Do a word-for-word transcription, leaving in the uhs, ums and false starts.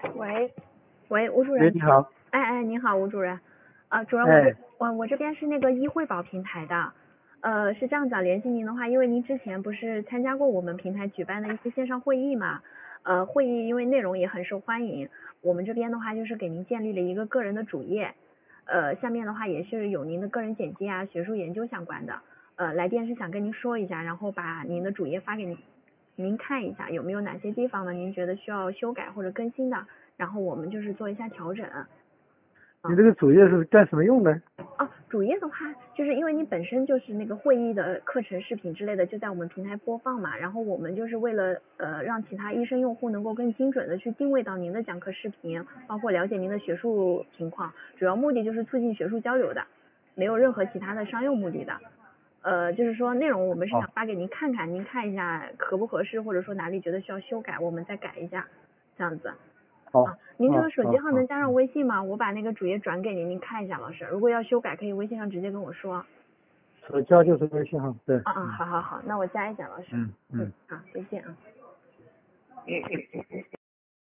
喂，喂，吴主喂， 任。 你好。 哎哎，你好，吴主任。呃，主任，我哎， 这我我这边是那个医惠宝平台的。呃，是这样子啊，联系您的话，因为您之前不是参加过我们平台举办的一些线上会议嘛，呃，会议因为内容也很受欢迎，我们这边的话就是给您建立了一个个人的主页，呃，下面的话也是有您的个人简介啊、学术研究相关的，呃，来电是想跟您说一下，然后把您的主页发给您，您看一下有没有哪些地方呢？您觉得需要修改或者更新的，然后我们就是做一下调整。 你这个主页是干什么用的？ 哦，主页的话，就是因为你本身就是那个会议的课程视频之类的，就在我们平台播放嘛。然后我们就是为了呃让其他医生用户能够更精准的去定位到您的讲课视频，包括了解您的学术情况，主要目的就是促进学术交流的，没有任何其他的商用目的的。呃，就是说内容我们是想发给您看看，您看一下合不合适，或者说哪里觉得需要修改，我们再改一下，这样子。 好， 啊，您这个手机号能好， 加上微信吗？我把那个主页转给您，您看一下，老师。如果要修改，可以微信上直接跟我说。 手加就是微信号，对。 啊啊，好好好，那我加一下，老师。 嗯嗯。 好，再见啊。